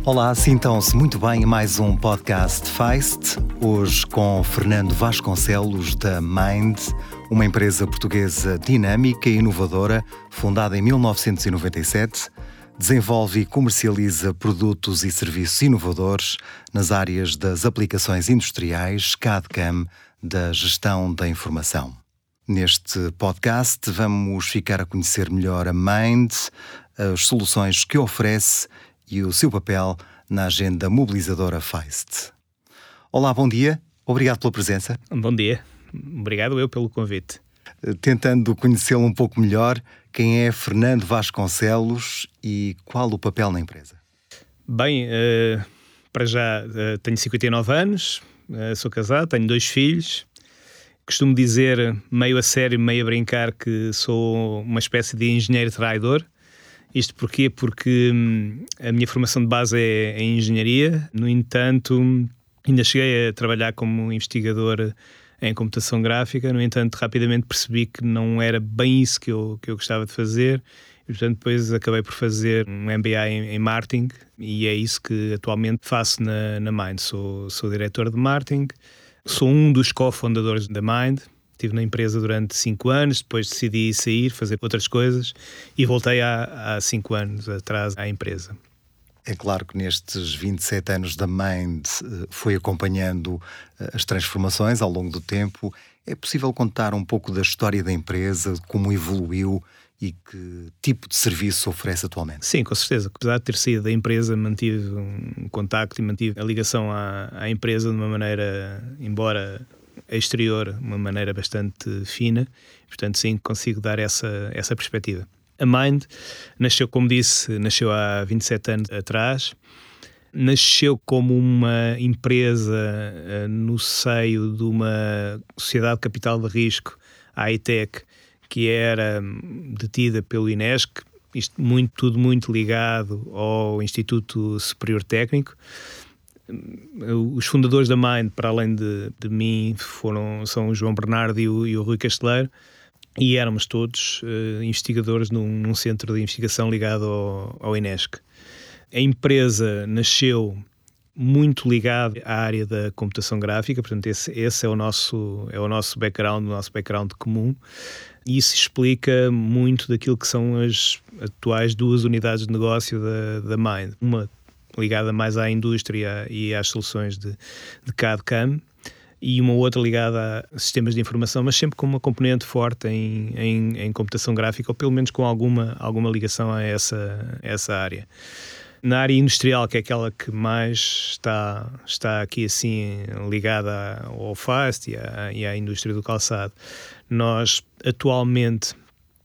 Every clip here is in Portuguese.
Olá, sintam-se muito bem a mais um podcast Feist, hoje com Fernando Vasconcelos da Mind, uma empresa portuguesa dinâmica e inovadora, fundada em 1997, desenvolve e comercializa produtos e serviços inovadores nas áreas das aplicações industriais, CAD/CAM, da gestão da informação. Neste podcast vamos ficar a conhecer melhor a Mind, as soluções que oferece e o seu papel na agenda mobilizadora Feist. Olá, bom dia. Obrigado pela presença. Bom dia. Obrigado eu pelo convite. Tentando conhecê-lo um pouco melhor, quem é Fernando Vasconcelos e qual o papel na empresa? Bem, para já tenho 59 anos, sou casado, tenho 2 filhos. Costumo dizer, meio a sério, meio a brincar, que sou uma espécie de engenheiro traidor. Isto porquê? Porque a minha formação de base é em engenharia. No entanto, ainda cheguei a trabalhar como investigador em computação gráfica. No entanto, rapidamente percebi que não era bem isso que eu gostava de fazer. E, portanto, depois acabei por fazer um MBA em marketing e é isso que atualmente faço na Mind. Sou diretor de marketing, sou um dos cofundadores da Mind. Estive na empresa durante 5 anos, depois decidi sair, fazer outras coisas e voltei há 5 anos atrás à empresa. É claro que nestes 27 anos da Mind foi acompanhando as transformações ao longo do tempo. É possível contar um pouco da história da empresa, de como evoluiu e que tipo de serviço oferece atualmente? Sim, com certeza. Apesar de ter saído da empresa, mantive um contacto e mantive a ligação à empresa de uma maneira, embora exterior, uma maneira bastante fina. Portanto, sim, consigo dar essa perspectiva. A Mind nasceu, como disse, há 27 anos atrás. Nasceu como uma empresa no seio de uma sociedade de capital de risco, a Hitech, que era detida pelo INESC, isto tudo muito ligado ao Instituto Superior Técnico. Os fundadores da Mind, para além de mim, são o João Bernardo e o Rui Casteleiro, e éramos todos investigadores num centro de investigação ligado ao INESC. A empresa nasceu muito ligada à área da computação gráfica, portanto esse é o nosso background, o nosso background comum, e isso explica muito daquilo que são as atuais 2 unidades de negócio da Mind. Uma ligada mais à indústria e às soluções de CAD/CAM, e uma outra ligada a sistemas de informação, mas sempre com uma componente forte em computação gráfica, ou pelo menos com alguma ligação a essa área. Na área industrial, que é aquela que mais está aqui assim ligada ao Feist e à indústria do calçado, nós atualmente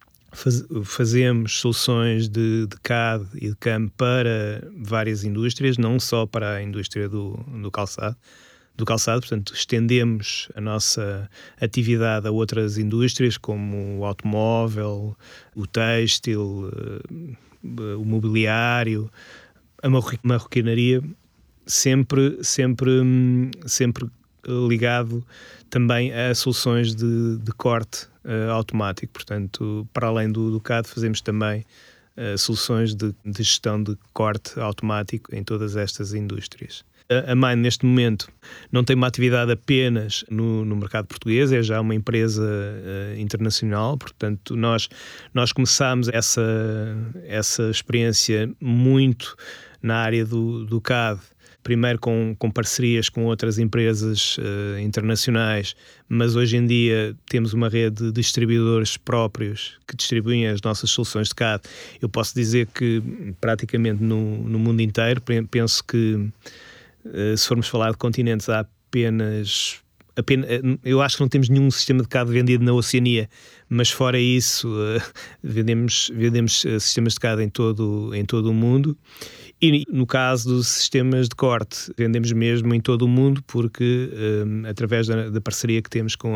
fazemos soluções de CAD e de CAM para várias indústrias, não só para a indústria do calçado, portanto estendemos a nossa atividade a outras indústrias como o automóvel, o têxtil, o mobiliário, a marroquinaria, sempre ligado também a soluções de corte automático. Portanto, para além do CAD, fazemos também soluções de gestão de corte automático em todas estas indústrias. A Mind, neste momento, não tem uma atividade apenas no mercado português, é já uma empresa internacional. Portanto, nós começámos essa experiência muito na área do CAD, primeiro com parcerias com outras empresas internacionais, mas hoje em dia temos uma rede de distribuidores próprios que distribuem as nossas soluções de CAD. Eu posso dizer que praticamente no mundo inteiro, penso que se formos falar de continentes, há apenas eu acho que não temos nenhum sistema de CAD vendido na Oceania, mas fora isso vendemos sistemas de CAD em todo o mundo. E no caso dos sistemas de corte, vendemos mesmo em todo o mundo, porque através da parceria que temos com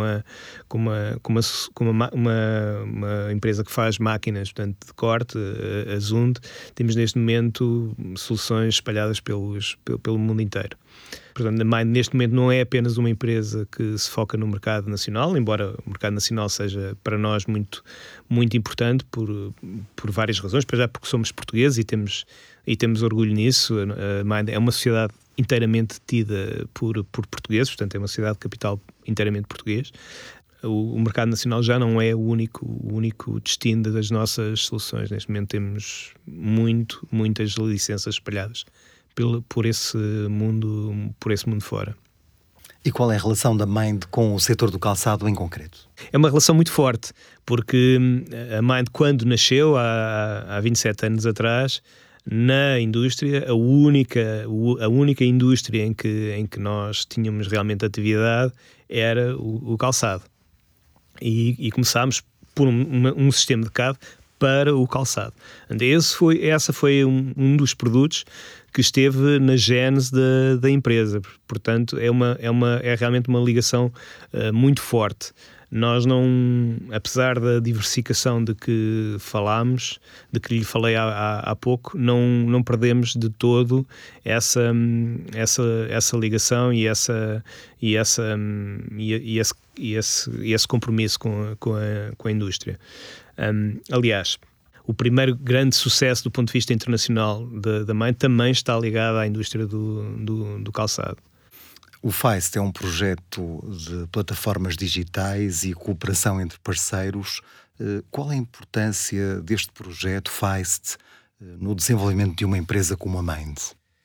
uma empresa que faz máquinas, portanto, de corte, a Zund, temos neste momento soluções espalhadas pelo mundo inteiro. Portanto, a Mind neste momento não é apenas uma empresa que se foca no mercado nacional, embora o mercado nacional seja para nós muito, muito importante por várias razões, para já porque somos portugueses e temos orgulho nisso. A Mind é uma sociedade inteiramente detida por portugueses, portanto é uma sociedade de capital inteiramente português. O mercado nacional já não é o único destino das nossas soluções. Neste momento temos muitas licenças espalhadas por esse mundo fora. E qual é a relação da Mind com o setor do calçado em concreto? É uma relação muito forte, porque a Mind, quando nasceu, há 27 anos atrás, na indústria, a única indústria em que nós tínhamos realmente atividade era o calçado. E começámos por um sistema de cabo para o calçado. Essa foi um dos produtos que esteve na gênese da empresa. Portanto, é realmente uma ligação muito forte. Nós apesar da diversificação de que falámos, de que lhe falei há pouco, não perdemos de todo essa ligação e esse compromisso com a indústria. Aliás, o primeiro grande sucesso do ponto de vista internacional da Mind também está ligado à indústria do calçado. O Feist é um projeto de plataformas digitais e cooperação entre parceiros. Qual a importância deste projeto Feist no desenvolvimento de uma empresa como a Mind?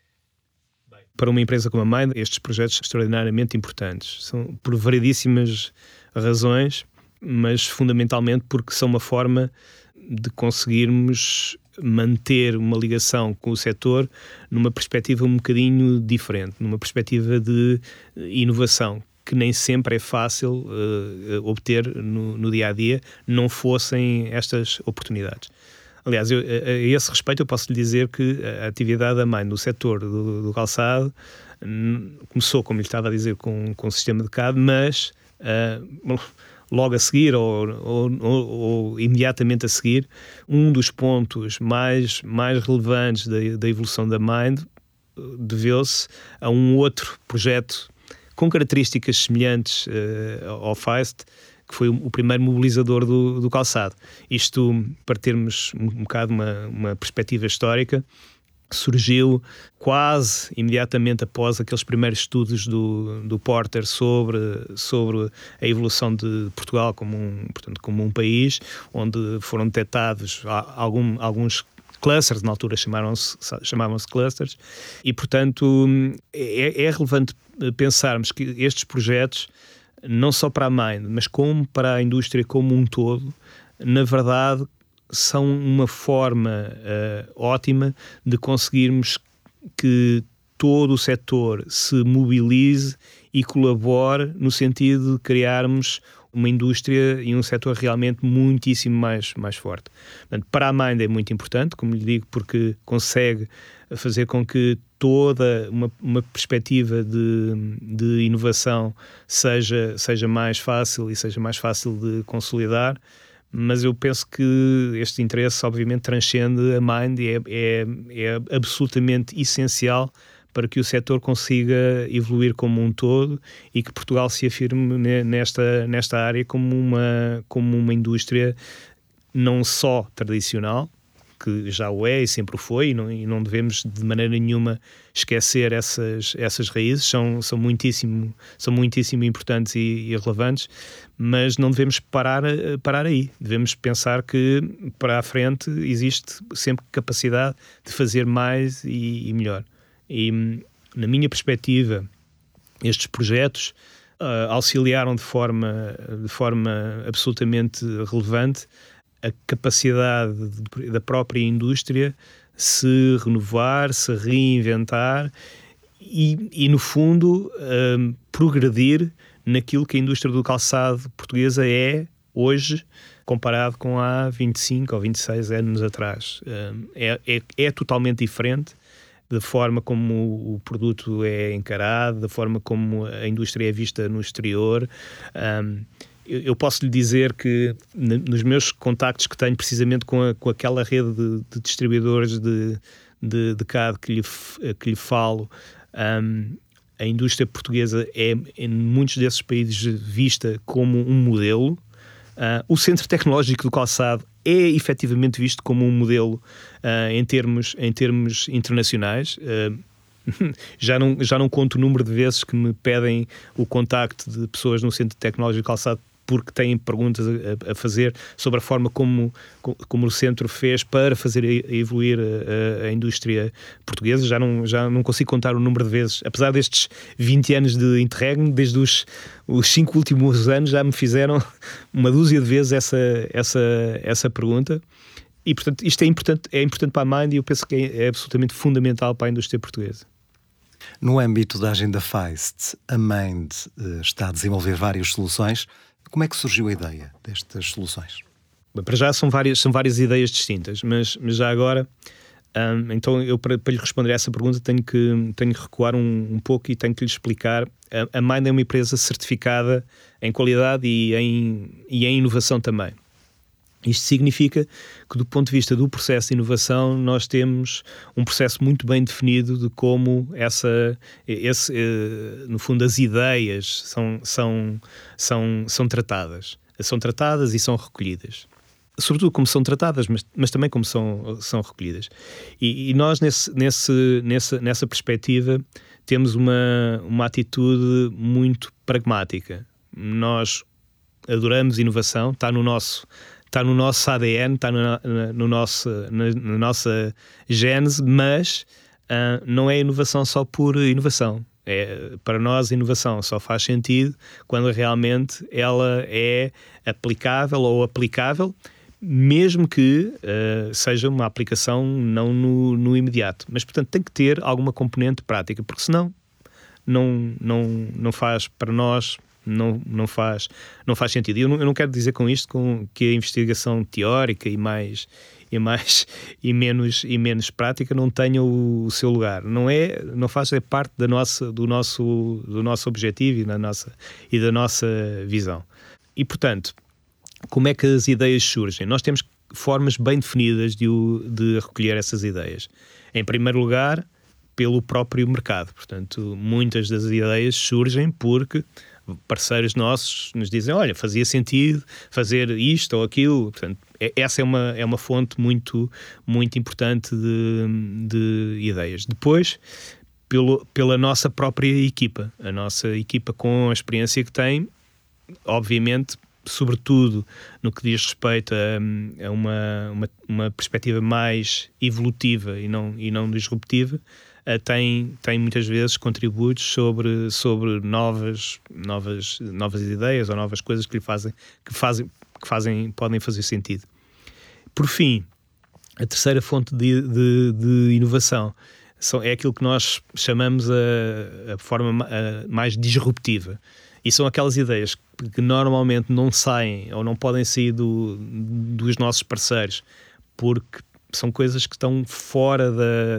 Para uma empresa como a Mind, estes projetos são extraordinariamente importantes. São por variedíssimas razões, mas fundamentalmente porque são uma forma de conseguirmos manter uma ligação com o setor numa perspectiva um bocadinho diferente, numa perspectiva de inovação, que nem sempre é fácil obter no dia-a-dia, não fossem estas oportunidades. Aliás, a esse respeito eu posso lhe dizer que a atividade da Mind no setor do calçado começou, como lhe estava a dizer, com o sistema de CAD, mas logo a seguir ou imediatamente a seguir, um dos pontos mais relevantes da evolução da Mind deveu-se a um outro projeto com características semelhantes ao Feist, que foi o primeiro mobilizador do calçado. Isto, para termos um bocado uma perspectiva histórica, surgiu quase imediatamente após aqueles primeiros estudos do Porter sobre a evolução de Portugal como um país, onde foram detectados alguns clusters, na altura chamavam-se clusters, e portanto é relevante pensarmos que estes projetos, não só para a Mind, mas como para a indústria como um todo, na verdade são uma forma ótima de conseguirmos que todo o setor se mobilize e colabore no sentido de criarmos uma indústria e um setor realmente muitíssimo mais forte. Portanto, para a Mind é muito importante, como lhe digo, porque consegue fazer com que toda uma perspectiva de inovação seja mais fácil e seja mais fácil de consolidar. Mas eu penso que este interesse obviamente transcende a Mind e é absolutamente essencial para que o setor consiga evoluir como um todo e que Portugal se afirme nesta área como uma indústria não só tradicional, que já o é e sempre o foi, e não devemos de maneira nenhuma esquecer essas raízes, são muitíssimo importantes e relevantes, mas não devemos parar aí. Devemos pensar que para a frente existe sempre capacidade de fazer mais e melhor. E, na minha perspectiva, estes projetos auxiliaram de forma absolutamente relevante a capacidade da própria indústria se renovar, se reinventar e no fundo, progredir naquilo que a indústria do calçado portuguesa é hoje, comparado com há 25 ou 26 anos atrás. É totalmente diferente da forma como o produto é encarado, da forma como a indústria é vista no exterior. Eu posso lhe dizer que nos meus contactos que tenho precisamente com aquela rede de distribuidores de CAD que lhe falo, a indústria portuguesa é, em muitos desses países, vista como um modelo. O Centro Tecnológico do Calçado é efetivamente visto como um modelo em termos internacionais. Já não conto o número de vezes que me pedem o contacto de pessoas no Centro Tecnológico do Calçado porque têm perguntas a fazer sobre a forma como o centro fez para fazer evoluir a indústria portuguesa. Já não consigo contar o número de vezes. Apesar destes 20 anos de interregno, desde os 5 últimos anos já me fizeram uma dúzia de vezes essa pergunta. E, portanto, isto é importante para a Mind e eu penso que é absolutamente fundamental para a indústria portuguesa. No âmbito da agenda Feist, a Mind está a desenvolver várias soluções. Como é que surgiu a ideia destas soluções? Bem, para já são várias ideias distintas, mas já agora, então eu para lhe responder a essa pergunta tenho que recuar um pouco e tenho que lhe explicar. A Mind é uma empresa certificada em qualidade e em inovação também. Isto significa que, do ponto de vista do processo de inovação, nós temos um processo muito bem definido de como no fundo, as ideias são tratadas. São tratadas e são recolhidas. Sobretudo como são tratadas, mas também como são recolhidas. E nós, nessa perspectiva, temos uma atitude muito pragmática. Nós adoramos inovação, está no nosso ADN, está na nossa gênese, mas não é inovação só por inovação. Para nós, a inovação só faz sentido quando realmente ela é aplicável, mesmo que seja uma aplicação não no imediato. Mas, portanto, tem que ter alguma componente prática, porque senão não faz para nós... Não faz sentido. E eu não quero dizer com isto que a investigação teórica e menos prática não tenha o seu lugar. Não faz parte do nosso objetivo e da nossa visão. E, portanto, como é que as ideias surgem? Nós temos formas bem definidas de recolher essas ideias. Em primeiro lugar, pelo próprio mercado. Portanto, muitas das ideias surgem porque parceiros nossos nos dizem, olha, fazia sentido fazer isto ou aquilo. Portanto, essa é uma fonte muito, muito importante de ideias. Depois, pela nossa própria equipa. A nossa equipa, com a experiência que tem, obviamente, sobretudo no que diz respeito a uma perspectiva mais evolutiva e não disruptiva, tem muitas vezes contributos sobre novas ideias ou novas coisas que podem fazer sentido. Por fim, a terceira fonte de inovação é aquilo que nós chamamos a forma mais disruptiva. E são aquelas ideias que normalmente não saem ou não podem sair dos nossos parceiros porque são coisas que estão fora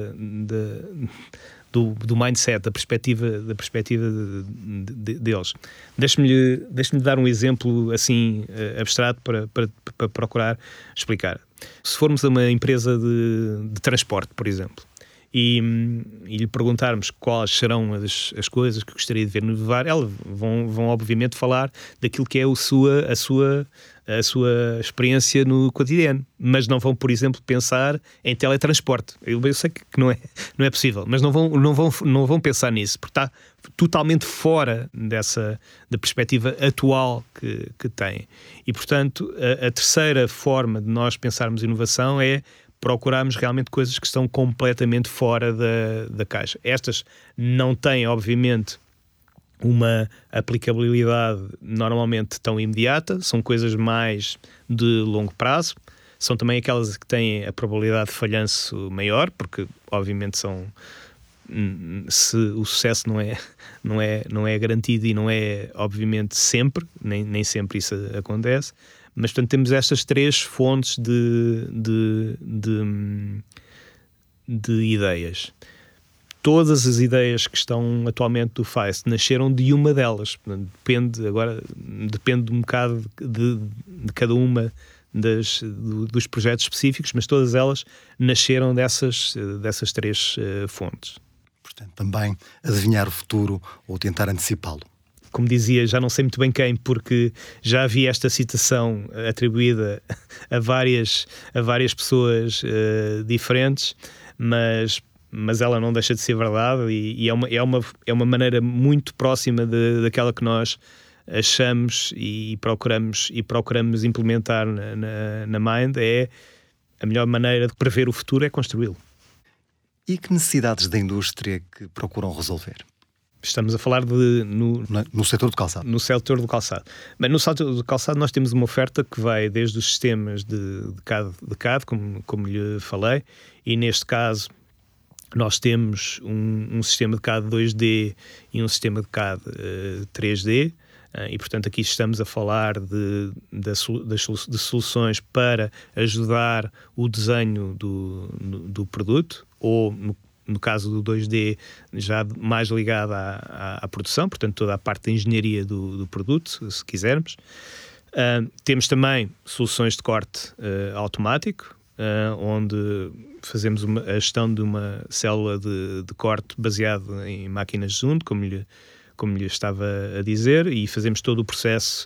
do mindset, da perspectiva deles. Deixe-me dar um exemplo assim abstrato para procurar explicar. Se formos a uma empresa de transporte, por exemplo, e lhe perguntarmos quais serão as coisas que gostaria de ver no VAR, elas vão obviamente falar daquilo que é a sua experiência no cotidiano, mas não vão, por exemplo, pensar em teletransporte. Eu sei que não é possível, mas não vão pensar nisso, porque está totalmente fora da perspectiva atual que têm. E, portanto, a terceira forma de nós pensarmos inovação é procurarmos realmente coisas que estão completamente fora da caixa. Estas não têm, obviamente, uma aplicabilidade normalmente tão imediata, são coisas mais de longo prazo, são também aquelas que têm a probabilidade de falhanço maior, porque obviamente se o sucesso não é garantido e não é obviamente sempre, nem sempre isso acontece, mas portanto temos estas três fontes de ideias. Todas as ideias que estão atualmente do Feist nasceram de uma delas. Depende um bocado de cada uma dos projetos específicos, mas todas elas nasceram dessas três fontes. Portanto, também adivinhar o futuro ou tentar antecipá-lo. Como dizia, já não sei muito bem quem, porque já havia esta citação atribuída a várias pessoas diferentes, mas ela não deixa de ser verdade e é uma maneira muito próxima daquela que nós achamos e procuramos implementar na Mind. É a melhor maneira de prever o futuro é construí-lo. E que necessidades da indústria que procuram resolver? Estamos a falar no setor do calçado. No setor do calçado. Bem, no setor do calçado nós temos uma oferta que vai desde os sistemas de CAD, como lhe falei, e neste caso nós temos um sistema de CAD 2D e um sistema de CAD 3D, e portanto aqui estamos a falar de soluções para ajudar o desenho do produto, ou no caso do 2D, já mais ligado à produção, portanto toda a parte da engenharia do produto, se quisermos. Temos também soluções de corte automático, onde fazemos a gestão de uma célula de corte baseado em máquinas de zoom, como lhe estava a dizer, e fazemos todo o processo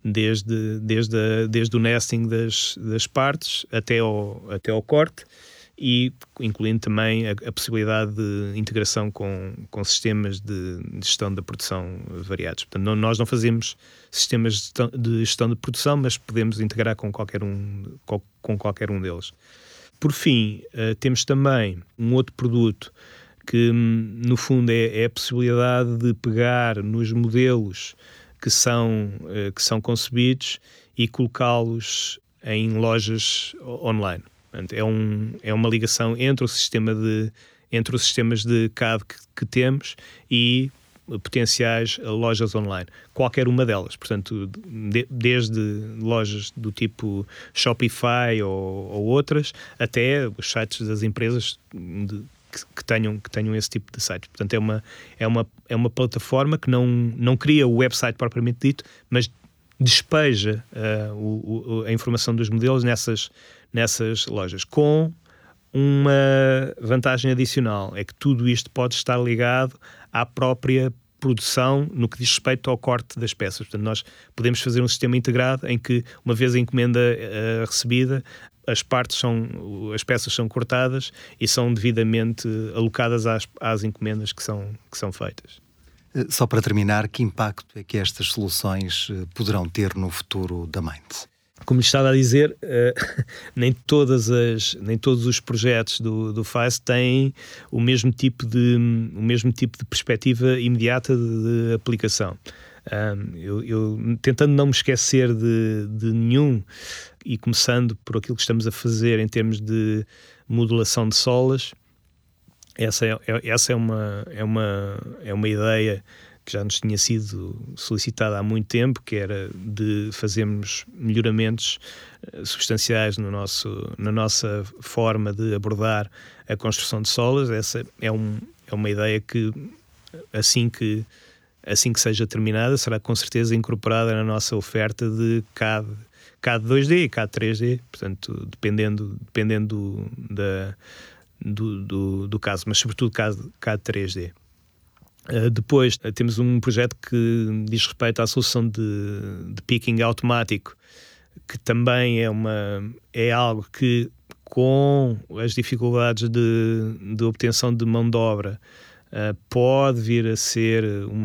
desde o nesting das partes até ao corte, e incluindo também a possibilidade de integração com sistemas de gestão da produção variados. Portanto, nós não fazemos sistemas de gestão de produção, mas podemos integrar com qualquer um deles. Por fim, temos também um outro produto que, no fundo, é a possibilidade de pegar nos modelos que são concebidos e colocá-los em lojas online. É uma ligação entre os sistemas de CAD que temos e potenciais lojas online. Qualquer uma delas. Portanto, desde lojas do tipo Shopify ou outras, até os sites das empresas que tenham esse tipo de sites. Portanto, é uma plataforma que não cria o website propriamente dito, mas despeja a informação dos modelos nessas lojas, com uma vantagem adicional, é que tudo isto pode estar ligado à própria produção no que diz respeito ao corte das peças. Portanto, nós podemos fazer um sistema integrado em que, uma vez a encomenda recebida, as peças são cortadas e são devidamente alocadas às encomendas que são feitas. Só para terminar, que impacto é que estas soluções poderão ter no futuro da Mind? Como lhe estava a dizer, nem todos os projetos do FAIST têm o mesmo tipo de perspectiva imediata de aplicação. Eu tentando não me esquecer de nenhum, e começando por aquilo que estamos a fazer em termos de modulação de solas, essa é uma ideia que já nos tinha sido solicitada há muito tempo, que era de fazermos melhoramentos substanciais na nossa forma de abordar a construção de solas. Essa é uma ideia que assim que seja terminada, será com certeza incorporada na nossa oferta de CAD 2D e CAD 3D, portanto, dependendo do caso, mas sobretudo CAD 3D. Depois temos um projeto que diz respeito à solução de picking automático, que também é algo que, com as dificuldades de obtenção de mão de obra, pode vir a ser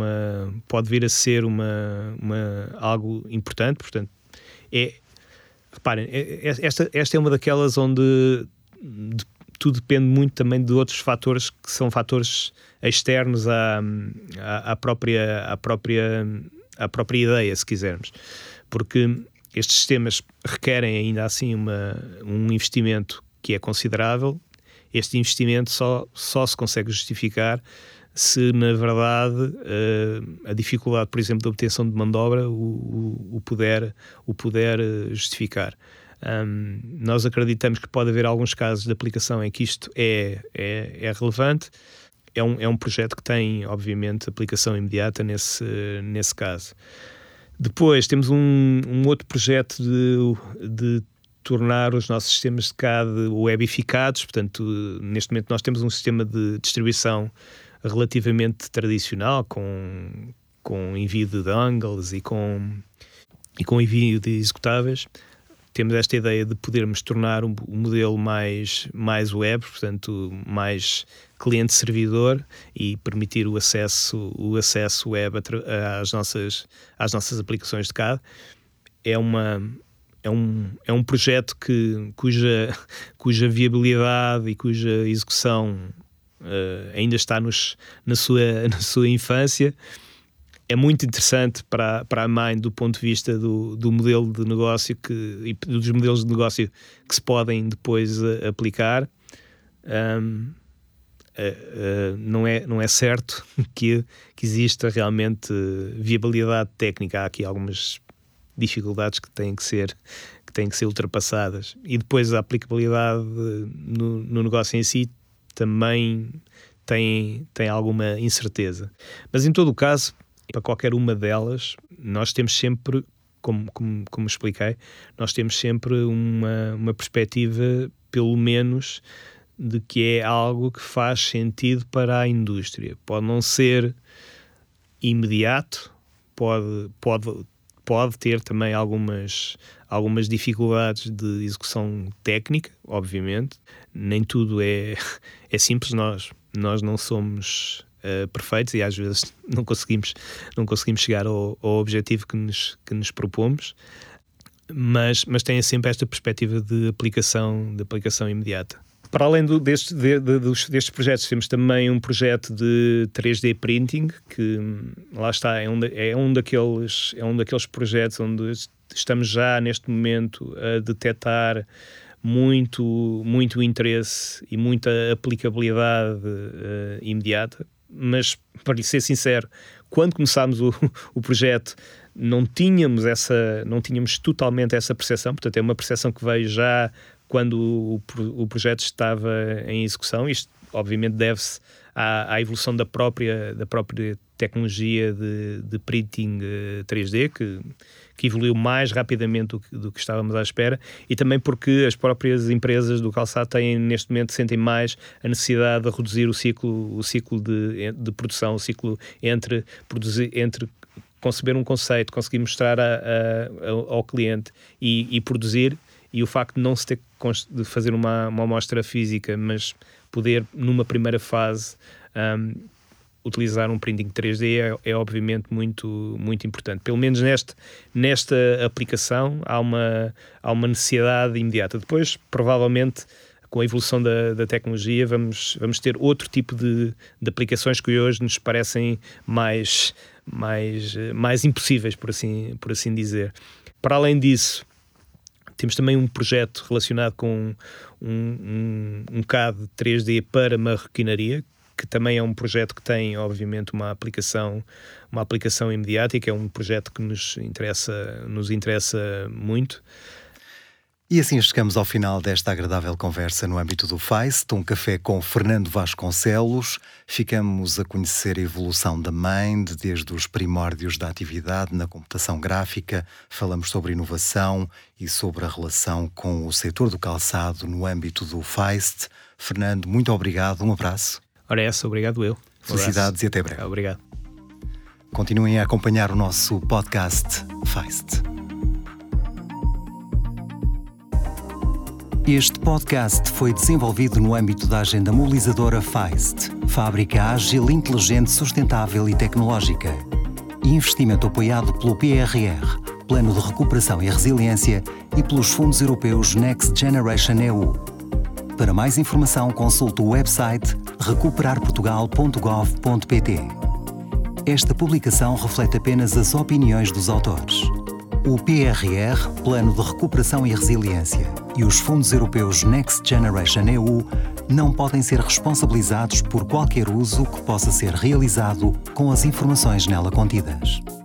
algo importante. Portanto, reparem, esta é uma daquelas onde tudo depende muito também de outros fatores, que são fatores externos à própria ideia, se quisermos. Porque estes sistemas requerem ainda assim um investimento que é considerável. Este investimento só se consegue justificar se, na verdade, a dificuldade, por exemplo, de obtenção de mão de obra o puder justificar. Nós acreditamos que pode haver alguns casos de aplicação em que isto é relevante. É um projeto que tem, obviamente, aplicação imediata nesse caso. Depois temos um outro projeto de tornar os nossos sistemas de CAD webificados. Portanto, neste momento nós temos um sistema de distribuição relativamente tradicional, com envio de dongles e com envio de executáveis. Temos esta ideia de podermos tornar um modelo mais web, portanto, mais cliente-servidor, e permitir o acesso web às nossas aplicações de CAD. É um projeto cuja viabilidade e cuja execução ainda está na sua infância. É muito interessante para a Mind do ponto de vista do modelo de negócio e dos modelos de negócio que se podem depois aplicar. Não é certo que exista realmente viabilidade técnica. Há aqui algumas dificuldades que têm que ser ultrapassadas. E depois a aplicabilidade no negócio em si também tem alguma incerteza. Mas em todo o caso, para qualquer uma delas, nós temos sempre, como expliquei, nós temos sempre uma perspectiva, pelo menos, de que é algo que faz sentido para a indústria. Pode não ser imediato, pode ter também algumas dificuldades de execução técnica, obviamente. Nem tudo é simples, nós não somos perfeitos e às vezes não conseguimos chegar ao objetivo que nos propomos, mas tem sempre esta perspectiva de aplicação imediata. Para além destes projetos, temos também um projeto de 3D printing, que lá está, é um daqueles projetos onde estamos já neste momento a detectar muito interesse e muita aplicabilidade imediata. Mas, para ser sincero, quando começámos o projeto não tínhamos totalmente essa percepção. Portanto, é uma percepção que veio já quando o projeto estava em execução. Isto, obviamente, deve-se à evolução da própria tecnologia de printing 3D, que evoluiu mais rapidamente do que estávamos à espera, e também porque as próprias empresas do calçado neste momento sentem mais a necessidade de reduzir o ciclo de produção, o ciclo entre conceber um conceito, conseguir mostrar ao cliente e produzir, e o facto de não se ter de fazer uma amostra física, mas poder, numa primeira fase, utilizar um printing 3D é obviamente muito, muito importante. Pelo menos nesta aplicação há uma necessidade imediata. Depois, provavelmente, com a evolução da tecnologia, vamos ter outro tipo de aplicações que hoje nos parecem mais impossíveis, por assim dizer. Para além disso, temos também um projeto relacionado com um CAD 3D para marroquinaria, que também é um projeto que tem, obviamente, uma aplicação imediata, e que é um projeto que nos interessa muito. E assim chegamos ao final desta agradável conversa no âmbito do Feist, um café com Fernando Vasconcelos. Ficamos a conhecer a evolução da Mind, desde os primórdios da atividade na computação gráfica. Falamos sobre inovação e sobre a relação com o setor do calçado no âmbito do Feist. Fernando, muito obrigado, um abraço. Ora, obrigado eu. Felicidades e até breve. Obrigado. Continuem a acompanhar o nosso podcast Feist. Este podcast foi desenvolvido no âmbito da agenda mobilizadora Feist, Fábrica Ágil, Inteligente, Sustentável e Tecnológica. Investimento apoiado pelo PRR, Plano de Recuperação e Resiliência, e pelos fundos europeus Next Generation EU. Para mais informação, consulte o website recuperarportugal.gov.pt. Esta publicação reflete apenas as opiniões dos autores. O PRR, Plano de Recuperação e Resiliência, e os fundos europeus Next Generation EU não podem ser responsabilizados por qualquer uso que possa ser realizado com as informações nela contidas.